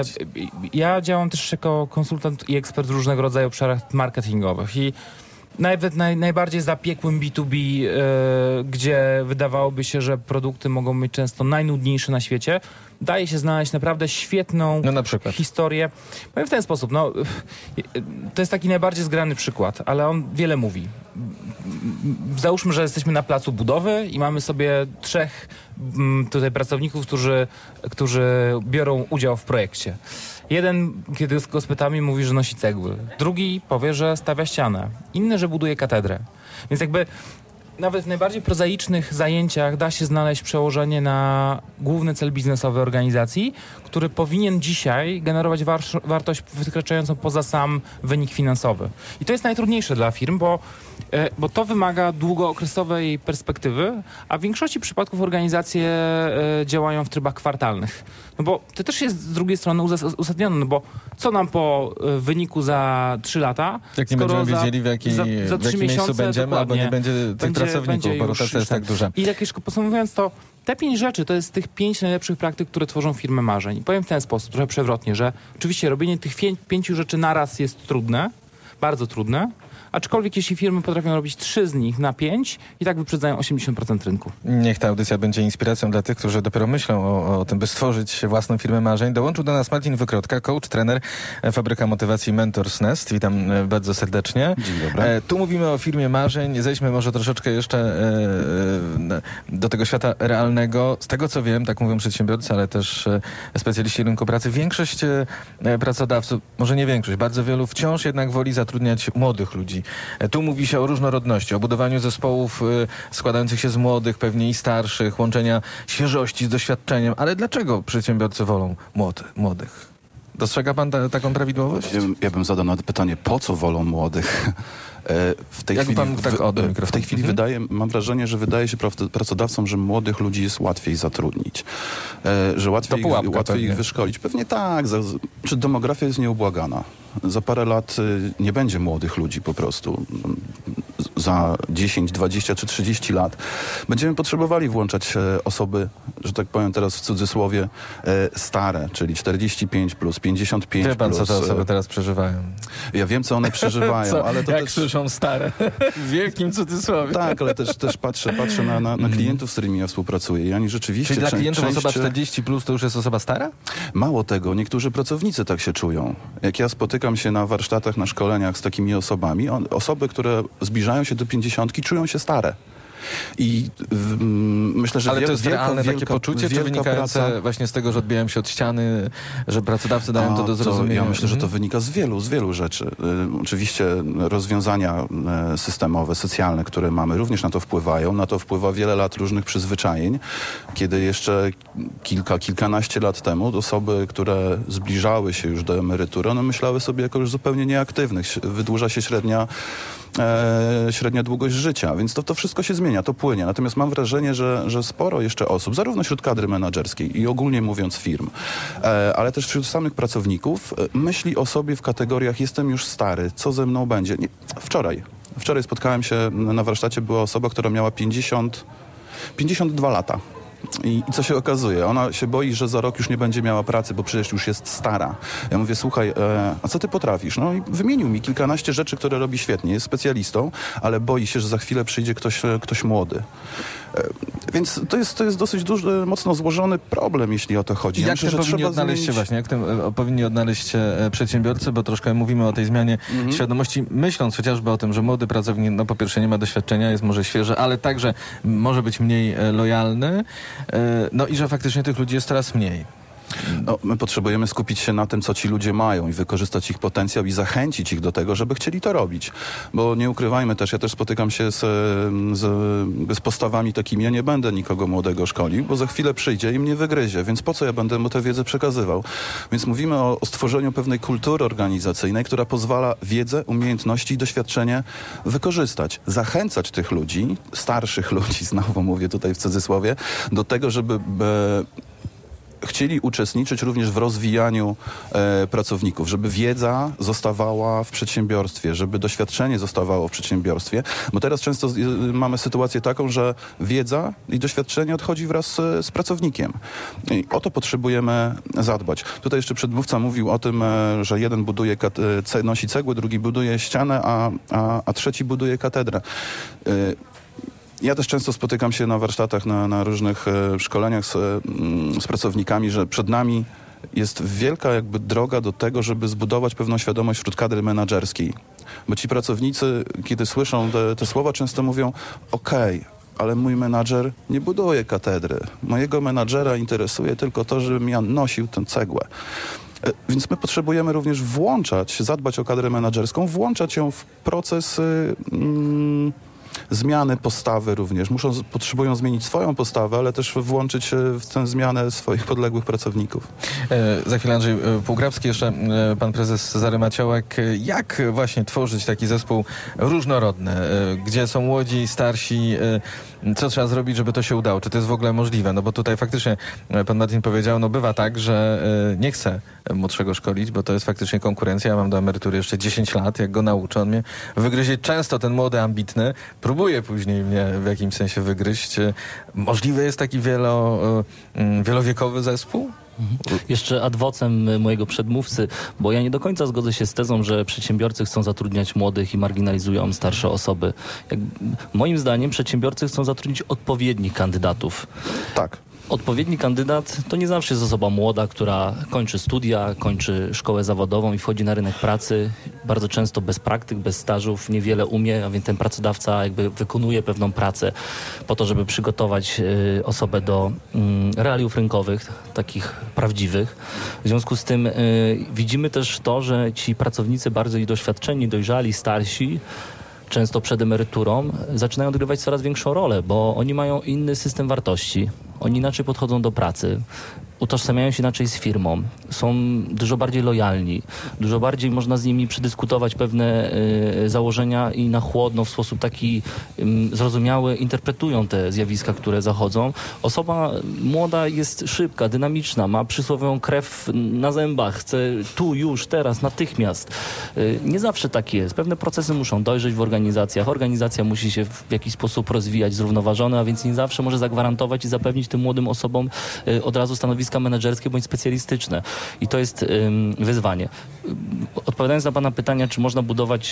ja działam też jako konsultant i ekspert w różnego rodzaju obszarach marketingowych i nawet naj, najbardziej zapiekłym B dwa B, e, gdzie wydawałoby się, że produkty mogą być często najnudniejsze na świecie, daje się znaleźć naprawdę świetną no na przykład. historię. Powiem w ten sposób, no, to jest taki najbardziej zgrany przykład, ale on wiele mówi. załóżmy, że jesteśmy na placu budowy i mamy sobie trzech m, tutaj pracowników, którzy, którzy biorą udział w projekcie. Jeden, kiedy go spytamy, mówi, że nosi cegły. Drugi powie, że stawia ścianę. Inny, że buduje katedrę. Więc jakby nawet w najbardziej prozaicznych zajęciach da się znaleźć przełożenie na główny cel biznesowy organizacji, który powinien dzisiaj generować war- wartość wykraczającą poza sam wynik finansowy. I to jest najtrudniejsze dla firm, bo, e, bo to wymaga długookresowej perspektywy, a w większości przypadków organizacje e, działają w trybach kwartalnych. No bo to też jest z drugiej strony uzas- uzasadnione, no bo co nam po e, wyniku za trzy lata, Jak nie skoro będziemy za, wiedzieli, w, jaki, za, za w jakim miejscu miesiące, będziemy, albo nie będzie tych będzie, pracowników, będzie bo już rotacja jest tak duża. I jak jeszcze podsumowując to, te pięć rzeczy to jest tych pięć najlepszych praktyk, które tworzą firmę marzeń. I powiem w ten sposób, trochę przewrotnie, że oczywiście robienie tych pię- pięciu rzeczy naraz jest trudne, bardzo trudne, aczkolwiek jeśli firmy potrafią robić trzy z nich na pięć i tak wyprzedzają osiemdziesiąt procent rynku. Niech ta audycja będzie inspiracją dla tych, którzy dopiero myślą o, o tym, by stworzyć własną firmę marzeń. Dołączył do nas Martin Wykrotka, coach, trener, Fabryka Motywacji Mentors Nest. Witam e, bardzo serdecznie. Dzień dobry. E, tu mówimy o firmie marzeń. Zejdźmy może troszeczkę jeszcze e, e, do tego świata realnego. Z tego co wiem, tak mówią przedsiębiorcy, ale też e, specjaliści rynku pracy, większość e, pracodawców, może nie większość, bardzo wielu wciąż jednak woli zatrudniać młodych ludzi. Tu mówi się o różnorodności, o budowaniu zespołów y, składających się z młodych, pewnie i starszych, łączenia świeżości z doświadczeniem. Ale dlaczego przedsiębiorcy wolą młody, młodych? Dostrzega pan ta, taką prawidłowość? Ja, ja bym zadał nawet pytanie, po co wolą młodych? W tej Jak chwili, pan tak w, oddał w mikrofon? tej chwili Mhm. wydaje, mam wrażenie, że wydaje się pracodawcom, że młodych ludzi jest łatwiej zatrudnić. Że łatwiej, To pułapka ich, łatwiej ich pewnie. wyszkolić. Pewnie tak. Za, czy demografia jest nieubłagana? Za parę lat nie będzie młodych ludzi po prostu. Za dziesięć, dwadzieścia czy trzydzieści lat będziemy potrzebowali włączać osoby, że tak powiem teraz w cudzysłowie, stare, czyli czterdzieści pięć plus, pięćdziesiąt pięć Wie pan, plus. co te osoby teraz przeżywają? Ja wiem, co one przeżywają, Co? ale to Jak też... słyszą stare. W wielkim cudzysłowie. Tak, ale też, też patrzę, patrzę na, na, na klientów, z którymi ja współpracuję i oni rzeczywiście... Czyli dla czę- klientów część- osoba czterdzieści plus to już jest osoba stara? Mało tego, niektórzy pracownicy tak się czują. Jak ja spotykam się na warsztatach, na szkoleniach z takimi osobami, on, osoby, które zbliżają się do pięćdziesiątki, czują się stare. I w, m, myślę, że Ale wiel, to jest wielka, realne wielka, takie poczucie, czy wielka wynikające praca... właśnie z tego, że odbijają się od ściany, że pracodawcy dają A, to do zrozumienia? Ja myślę, że to Mhm. wynika z wielu, z wielu rzeczy. Y, oczywiście rozwiązania y, systemowe, socjalne, które mamy, również na to wpływają. Na to wpływa wiele lat różnych przyzwyczajeń, kiedy jeszcze kilka, kilkanaście lat temu osoby, które zbliżały się już do emerytury, one myślały sobie jako już zupełnie nieaktywnych. Wydłuża się średnia E, średnia długość życia, więc to, to wszystko się zmienia, to płynie. Natomiast mam wrażenie, że, że sporo jeszcze osób, zarówno wśród kadry menedżerskiej i ogólnie mówiąc firm, e, ale też wśród samych pracowników, e, myśli o sobie w kategoriach jestem już stary, co ze mną będzie. Nie, wczoraj, wczoraj spotkałem się na warsztacie, była osoba, która miała pięćdziesiąt, pięćdziesiąt dwa lata. I, I co się okazuje? Ona się boi, że za rok już nie będzie miała pracy, bo przecież już jest stara. Ja mówię, słuchaj, e, a co ty potrafisz? No i wymienił mi kilkanaście rzeczy, które robi świetnie. Jest specjalistą, ale boi się, że za chwilę przyjdzie ktoś, ktoś młody. E, więc to jest, to jest dosyć duży, mocno złożony problem, jeśli o to chodzi. Ja Jak myślę, tym że powinni trzeba odnaleźć zmienić... się właśnie, jak tym e, powinni odnaleźć się e, przedsiębiorcy, bo troszkę mówimy o tej zmianie Mhm. świadomości, myśląc chociażby o tym, że młody pracownik, no po pierwsze nie ma doświadczenia, jest może świeży, ale także może być mniej e, lojalny, e, no i że faktycznie tych ludzi jest coraz mniej. No, my potrzebujemy skupić się na tym, co ci ludzie mają i wykorzystać ich potencjał i zachęcić ich do tego, żeby chcieli to robić. Bo nie ukrywajmy też, ja też spotykam się z, z, z postawami takimi, ja nie będę nikogo młodego szkolił, bo za chwilę przyjdzie i mnie wygryzie, więc po co ja będę mu tę wiedzę przekazywał? Więc mówimy o, o stworzeniu pewnej kultury organizacyjnej, która pozwala wiedzę, umiejętności i doświadczenie wykorzystać. Zachęcać tych ludzi, starszych ludzi, znowu mówię tutaj w cudzysłowie, do tego, żeby... Be, chcieli uczestniczyć również w rozwijaniu e, pracowników, żeby wiedza zostawała w przedsiębiorstwie, żeby doświadczenie zostawało w przedsiębiorstwie, bo teraz często z, y, mamy sytuację taką, że wiedza i doświadczenie odchodzi wraz z, z pracownikiem. I o to potrzebujemy zadbać. Tutaj jeszcze przedmówca mówił o tym, e, że jeden buduje kat- ce- nosi cegły, drugi buduje ścianę, a, a, a trzeci buduje katedrę. E, Ja też często spotykam się na warsztatach, na, na różnych e, szkoleniach z, e, z pracownikami, że przed nami jest wielka jakby droga do tego, żeby zbudować pewną świadomość wśród kadry menedżerskiej. Bo ci pracownicy, kiedy słyszą te, te słowa, często mówią, okej, okay, ale mój menadżer nie buduje katedry. Mojego menadżera interesuje tylko to, żebym ja nosił tę cegłę. Więc my potrzebujemy również włączać, zadbać o kadrę menadżerską, włączać ją w proces mm, zmiany postawy również. Muszą, potrzebują zmienić swoją postawę, ale też włączyć się w tę zmianę swoich podległych pracowników. E, za chwilę Andrzej Półgrabski, jeszcze e, pan prezes Cezary Maciołek. Jak właśnie tworzyć taki zespół różnorodny, e, gdzie są młodzi, starsi, e, co trzeba zrobić, żeby to się udało? Czy to jest w ogóle możliwe? No bo tutaj faktycznie e, pan Martin powiedział, no bywa tak, że e, nie chcę młodszego szkolić, bo to jest faktycznie konkurencja. Ja mam do emerytury jeszcze dziesięć lat, jak go nauczę, on mnie wygryzie. Często ten młody, ambitny próbuje później mnie w jakimś sensie wygryźć. Możliwy jest taki wielo, wielowiekowy zespół? Jeszcze ad vocem mojego przedmówcy, bo ja nie do końca zgodzę się z tezą, że przedsiębiorcy chcą zatrudniać młodych i marginalizują starsze osoby. Jak, moim zdaniem przedsiębiorcy chcą zatrudnić odpowiednich kandydatów. Tak. Odpowiedni kandydat to nie zawsze jest osoba młoda, która kończy studia, kończy szkołę zawodową i wchodzi na rynek pracy. Bardzo często bez praktyk, bez stażów, niewiele umie, a więc ten pracodawca jakby wykonuje pewną pracę po to, żeby przygotować y, osobę do y, realiów rynkowych, takich prawdziwych. W związku z tym y, widzimy też to, że ci pracownicy bardzo doświadczeni, dojrzali, starsi, często przed emeryturą, zaczynają odgrywać coraz większą rolę, bo oni mają inny system wartości. Oni inaczej podchodzą do pracy, utożsamiają się inaczej z firmą, są dużo bardziej lojalni, dużo bardziej można z nimi przedyskutować pewne y, założenia i na chłodno, w sposób taki y, zrozumiały interpretują te zjawiska, które zachodzą. Osoba młoda jest szybka, dynamiczna, ma przysłowiową krew na zębach, chce tu, już, teraz, natychmiast. Y, nie zawsze tak jest. Pewne procesy muszą dojrzeć w organizacjach. Organizacja musi się w jakiś sposób rozwijać zrównoważone, a więc nie zawsze może zagwarantować i zapewnić tym młodym osobom y, od razu stanowiska menedżerskie bądź specjalistyczne. I to jest ym, wyzwanie. Odpowiadając na pana pytania, czy można budować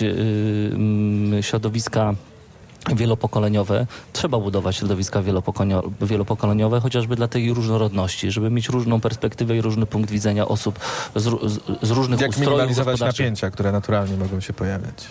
yy, środowiska wielopokoleniowe, trzeba budować środowiska wielopokole- wielopokoleniowe, chociażby dla tej różnorodności, żeby mieć różną perspektywę i różny punkt widzenia osób z, z, z różnych Jak ustrojów minimalizować gospodarczych. napięcia, które naturalnie mogą się pojawiać?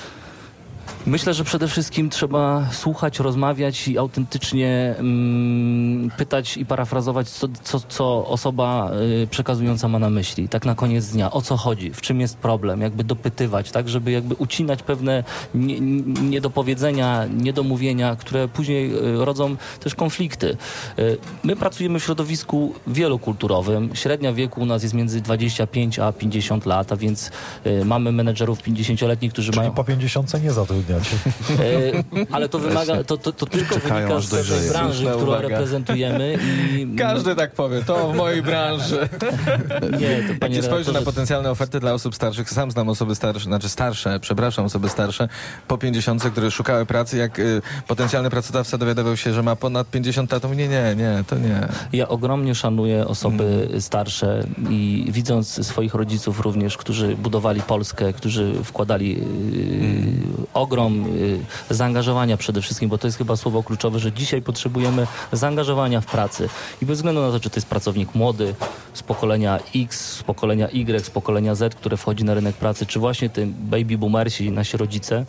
Myślę, że przede wszystkim trzeba słuchać, rozmawiać i autentycznie mm, pytać i parafrazować, co, co, co osoba y, przekazująca ma na myśli. Tak na koniec dnia. O co chodzi? W czym jest problem? Jakby dopytywać, tak? Żeby jakby ucinać pewne nie, niedopowiedzenia, niedomówienia, które później y, rodzą też konflikty. Y, my pracujemy w środowisku wielokulturowym. Średnia wieku u nas jest między dwadzieścia pięć a pięćdziesiąt lat, a więc y, mamy menedżerów pięćdziesięcioletnich, którzy Czyli mają... po pięćdziesiątce nie zatrudniacie. E, ale to wymaga, to, to, to tylko Czekają, wynika aż z tej dojrzeje. branży, Słuszna którą uwaga. reprezentujemy. I, Każdy tak powie, to w mojej branży. nie, to Jak panie się spojrzy na redaktorze, potencjalne oferty dla osób starszych, sam znam osoby starsze, znaczy starsze, przepraszam, osoby starsze po pięćdziesiątce, które szukały pracy, jak y, potencjalny pracodawca dowiadywał się, że ma ponad pięćdziesiąt lat, to mnie nie, nie, to nie. ja ogromnie szanuję osoby starsze i widząc swoich rodziców również, którzy budowali Polskę, którzy wkładali y, ogrom y, zaangażowania przede wszystkim, bo to jest chyba słowo kluczowe, że dzisiaj potrzebujemy zaangażowania w pracy i bez względu na to, czy to jest pracownik młody z pokolenia X, z pokolenia Y, z pokolenia Z, które wchodzi na rynek pracy, czy właśnie tym baby boomersi, nasi rodzice,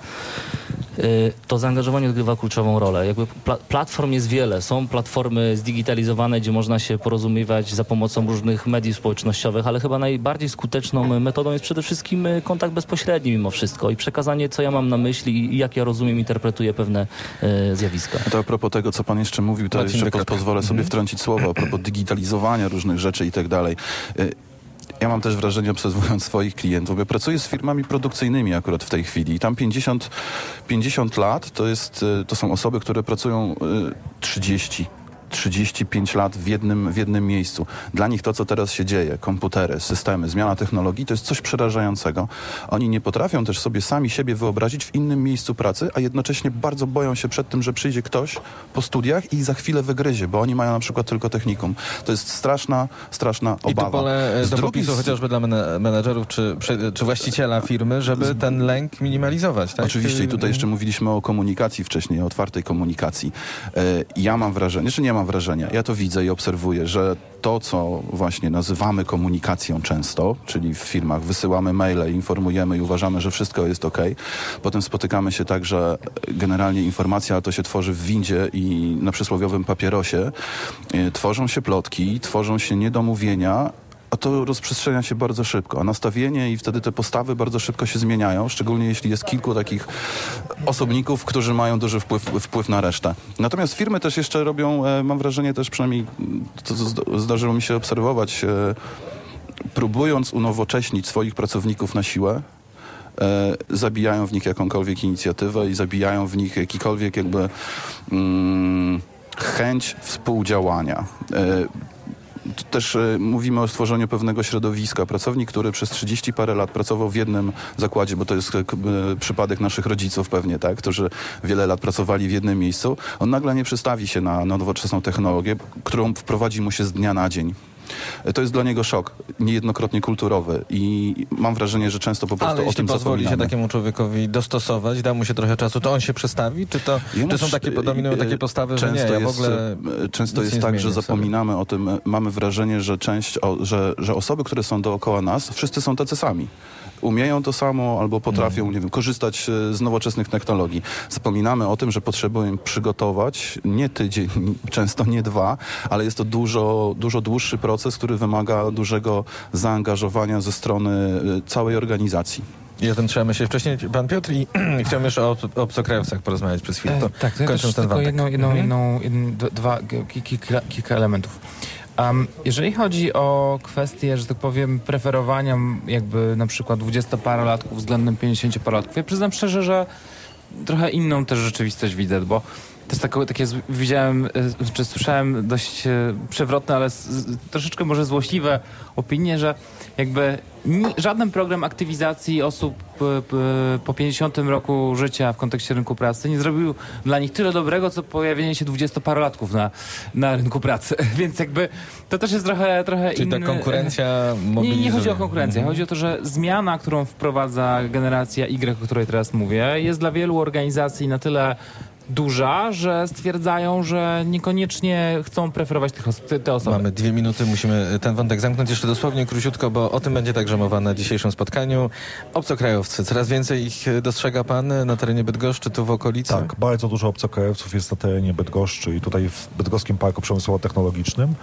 to zaangażowanie odgrywa kluczową rolę. Jakby pla- platform jest wiele. Są platformy zdigitalizowane, gdzie można się porozumiewać za pomocą różnych mediów społecznościowych, ale chyba najbardziej skuteczną metodą jest przede wszystkim kontakt bezpośredni mimo wszystko i przekazanie, co ja mam na myśli i jak ja rozumiem, interpretuję pewne e, zjawiska. To a propos tego, co pan jeszcze mówił, to Marcin jeszcze Wykop. po, pozwolę sobie wtrącić słowo a propos digitalizowania różnych rzeczy i tak dalej. Y, Ja mam też wrażenie, obserwując swoich klientów, ja pracuję z firmami produkcyjnymi akurat w tej chwili i tam pięćdziesiąt, pięćdziesiąt lat to, jest, to są osoby, które pracują trzydzieści, trzydzieści pięć lat w jednym, w jednym miejscu. Dla nich to, co teraz się dzieje, komputery, systemy, zmiana technologii, to jest coś przerażającego. Oni nie potrafią też sobie sami siebie wyobrazić w innym miejscu pracy, a jednocześnie bardzo boją się przed tym, że przyjdzie ktoś po studiach i za chwilę wygryzie, bo oni mają na przykład tylko technikum. To jest straszna, straszna I obawa. tu pole Z do drugiej popisu s- chociażby dla mene- menedżerów czy, czy, czy właściciela firmy, żeby ten lęk minimalizować. Tak? Oczywiście i tutaj jeszcze mówiliśmy o komunikacji wcześniej, o otwartej komunikacji. E, Ja mam wrażenie, czy nie mam mam wrażenie, ja to widzę i obserwuję, że to, co właśnie nazywamy komunikacją często, czyli w firmach wysyłamy maile, informujemy i uważamy, że wszystko jest ok. Potem spotykamy się tak, że generalnie informacja to się tworzy w windzie i na przysłowiowym papierosie. Tworzą się plotki, tworzą się niedomówienia, a to rozprzestrzenia się bardzo szybko, a nastawienie i wtedy te postawy bardzo szybko się zmieniają, szczególnie jeśli jest kilku takich osobników, którzy mają duży wpływ, wpływ na resztę. Natomiast firmy też jeszcze robią, mam wrażenie też przynajmniej, to zdarzyło mi się obserwować, próbując unowocześnić swoich pracowników na siłę, zabijają w nich jakąkolwiek inicjatywę i zabijają w nich jakikolwiek jakby mm, chęć współdziałania. Tu też y, mówimy o stworzeniu pewnego środowiska. Pracownik, który przez trzydzieści parę lat pracował w jednym zakładzie, bo to jest y, y, przypadek naszych rodziców pewnie, tak, którzy wiele lat pracowali w jednym miejscu, on nagle nie przestawi się na, na nowoczesną technologię, którą wprowadzi mu się z dnia na dzień. To jest dla niego szok, niejednokrotnie kulturowy i mam wrażenie, że często po prostu Ale o jeśli tym pozwoli zapominamy. się takiemu człowiekowi dostosować, da mu się trochę czasu, to on się przestawi? Czy to czy są takie, dominują takie postawy, że często nie, ja jest, w ogóle Często jest tak, że zapominamy o tym, mamy wrażenie, że część, o, że, że osoby, które są dookoła nas, wszyscy są tacy sami. Umieją to samo albo potrafią, nie wiem, korzystać z nowoczesnych technologii. Zapominamy o tym, że potrzebujemy przygotować nie tydzień, często nie dwa, ale jest to dużo, dużo dłuższy proces, który wymaga dużego zaangażowania ze strony całej organizacji. I o tym trzeba myśleć wcześniej. Pan Piotr i chciałem jeszcze o obcokrajowcach porozmawiać przez chwilę. To e, tak, to ja też ten tylko wątek. jedną, jedną, Mhm. jedną, jedną, dwa, kilka, kilka elementów. Um, jeżeli chodzi o kwestię, że tak powiem, preferowania jakby na przykład dwudziestoparolatków względem pięćdziesięcioparolatków, ja przyznam szczerze, że trochę inną też rzeczywistość widzę, bo też takie, takie widziałem, czy słyszałem dość przewrotne, ale z, troszeczkę może złośliwe opinie, że jakby ni, żaden program aktywizacji osób p, p, po pięćdziesiątym roku życia w kontekście rynku pracy nie zrobił dla nich tyle dobrego, co pojawienie się dwudziestoparolatków na, na rynku pracy. Więc jakby to też jest trochę, trochę Czyli inny... ta konkurencja mobilizuje. Nie, nie chodzi o konkurencję. Mhm. Chodzi o to, że zmiana, którą wprowadza generacja Y, o której teraz mówię, jest dla wielu organizacji na tyle duża, że stwierdzają, że niekoniecznie chcą preferować tych os- te, te osoby. Mamy dwie minuty, musimy ten wątek zamknąć jeszcze dosłownie króciutko, bo o tym będzie także mowa na dzisiejszym spotkaniu. Obcokrajowcy, coraz więcej ich dostrzega pan na terenie Bydgoszczy, tu w okolicy? Tak, bardzo dużo obcokrajowców jest na terenie Bydgoszczy i tutaj w Bydgoskim Parku Przemysłowo-Technologicznym.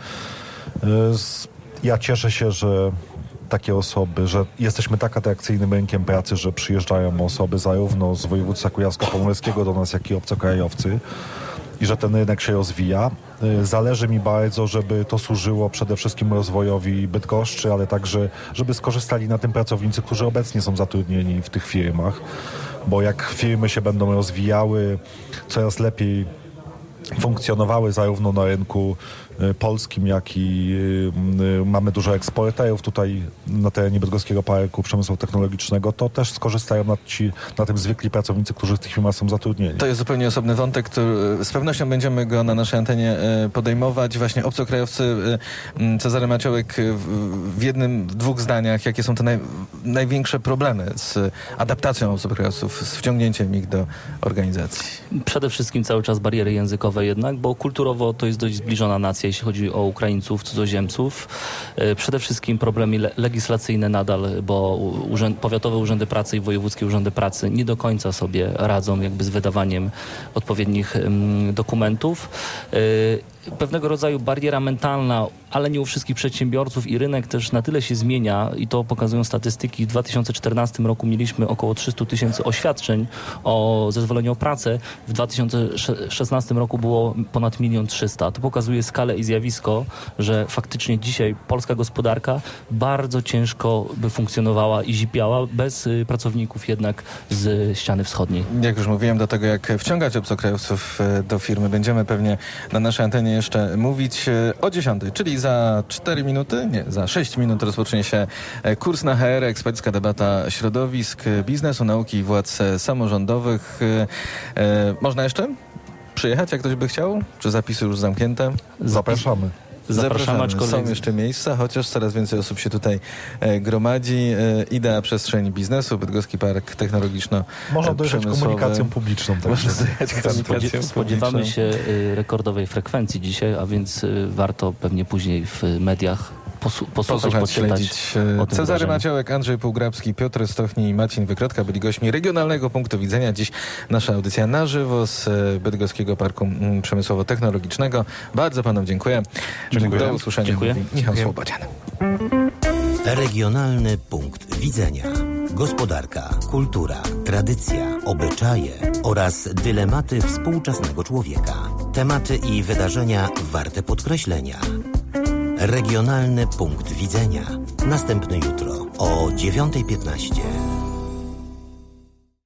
Ja cieszę się, że takie osoby, że jesteśmy tak atrakcyjnym rynkiem pracy, że przyjeżdżają osoby zarówno z województwa kujawsko-pomorskiego do nas, jak i obcokrajowcy i że ten rynek się rozwija. Zależy mi bardzo, żeby to służyło przede wszystkim rozwojowi Bydgoszczy, ale także, żeby skorzystali na tym pracownicy, którzy obecnie są zatrudnieni w tych firmach, bo jak firmy się będą rozwijały, coraz lepiej funkcjonowały zarówno na rynku polskim, jak i y, mamy dużo eksporterów tutaj na terenie Bydgoskiego Parku Przemysłu Technologicznego, to też skorzystają na, ci, na tym zwykli pracownicy, którzy w tych firmach są zatrudnieni. To jest zupełnie osobny wątek, który z pewnością będziemy go na naszej antenie podejmować. Właśnie obcokrajowcy, Cezary Maciołek, w jednym, w dwóch zdaniach, jakie są te naj, największe problemy z adaptacją obcokrajowców, z wciągnięciem ich do organizacji? Przede wszystkim cały czas bariery językowe jednak, bo kulturowo to jest dość zbliżona nacja, jeśli chodzi o Ukraińców, cudzoziemców. Przede wszystkim problemy le- legislacyjne nadal, bo urzęd, powiatowe urzędy pracy i wojewódzkie urzędy pracy nie do końca sobie radzą jakby z wydawaniem odpowiednich um, dokumentów. Y- Pewnego rodzaju bariera mentalna, ale nie u wszystkich przedsiębiorców i rynek też na tyle się zmienia i to pokazują statystyki. W dwa tysiące czternastym roku mieliśmy około trzysta tysięcy oświadczeń o zezwoleniu o pracę. W dwa tysiące szesnastym roku było ponad milion trzysta. To pokazuje skalę i zjawisko, że faktycznie dzisiaj polska gospodarka bardzo ciężko by funkcjonowała i zipiała bez y, pracowników jednak z ściany wschodniej. Jak już mówiłem, do tego jak wciągać obcokrajowców do firmy będziemy pewnie na naszej antenie jeszcze mówić o dziesiątej, czyli za cztery minuty, nie, za sześć minut rozpocznie się kurs na H R, ekspercka debata środowisk, biznesu, nauki i władz samorządowych. E, można jeszcze przyjechać, jak ktoś by chciał? Czy zapisy już zamknięte? Zapraszamy. Zapraszamy, aczkolwiek... Są jeszcze miejsca, chociaż coraz więcej osób się tutaj e, gromadzi. E, idea przestrzeni biznesu, Bydgoski Park Technologiczno-Przemysłowy. Można dojechać komunikacją publiczną. Można dojechać komunikacją Spodziewamy publiczną. się y, rekordowej frekwencji dzisiaj, a więc y, warto pewnie później w mediach posu- posłuchać, Posłuchać, podczytać śledzić. o tym Cezary wydarzeniu. Maciołek, Andrzej Półgrabski, Piotr Stochni i Marcin Wykrotka byli gośćmi Regionalnego Punktu Widzenia. Dziś nasza audycja na żywo z e, Bydgoskiego Parku mm, Przemysłowo-Technologicznego. Bardzo panom dziękuję. Dziękuję. Do usłyszenia. Dziękuję. Mówi Michał Słobodzian. Regionalny punkt widzenia. Gospodarka, kultura, tradycja, obyczaje oraz dylematy współczesnego człowieka. Tematy i wydarzenia warte podkreślenia. Regionalny punkt widzenia. Następny jutro o dziewiąta piętnaście.